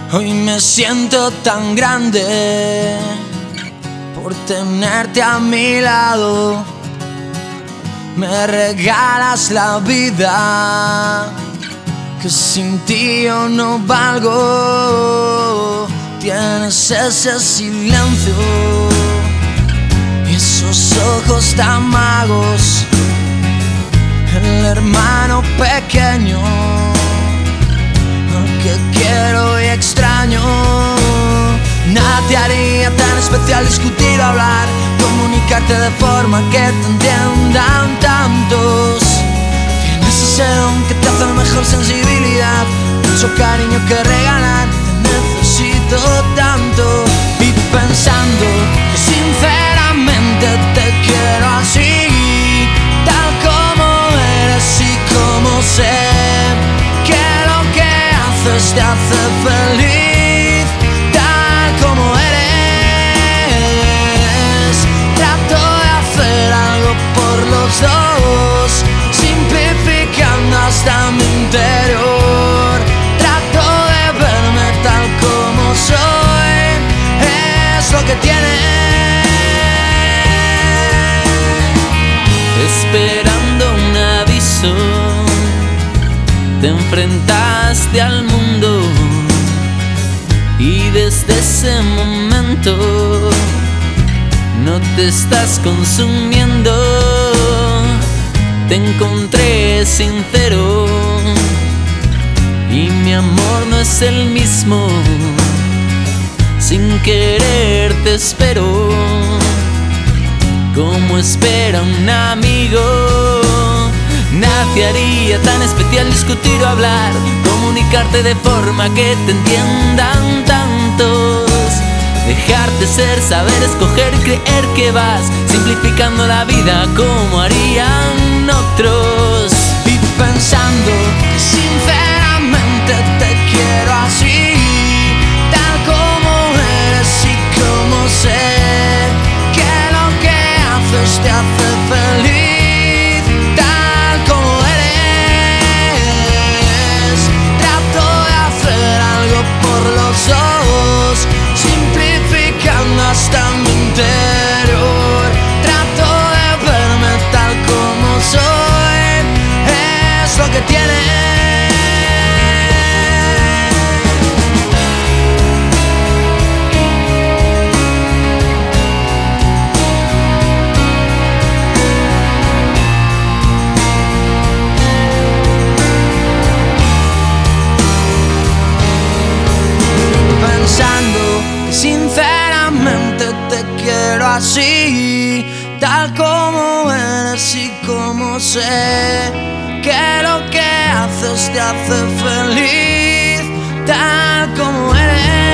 Hoy me siento tan grande por tenerte a mi lado. Me regalas la vida, que sin ti yo no valgo. Tienes ese silencio y esos ojos tan magos, el hermano pequeño al que quiero y extraño. Nada te haría tan especial discutir o hablar, comunicarte de forma que te entiendan tantos. Tienes ese don que te hace mejor sensibilidad, mucho cariño que regalar. Te necesito tanto y pensando que sinceramente te quiero así, tal como eres y como sé que lo que haces te hace feliz, tal como eres. Trato de hacer algo por los dos, simplificando hasta mi interior. Trato de verme tal como soy, es lo que tiene. Esperando un aviso, te enfrentaste al mundo y desde ese momento no te estás consumiendo. Te encontré sincero y mi amor no es el mismo. Sin querer te espero, como espera un amigo. Nada te haría tan especial discutir o hablar, comunicarte de forma que te entiendan tantos. Dejarte ser, saber escoger, creer que vas simplificando la vida como harían otros. Y pensando que sinceramente te quiero así, tal como eres y como sé que lo que haces te hace feliz, tal como eres. Trato de hacer algo por los dos, simplificando hasta mi interior. Trato de verme tal como soy, es lo que tiene. Pensando que sinceramente te quiero así, tal como eres y como sé que lo que haces te hace feliz, tal como eres.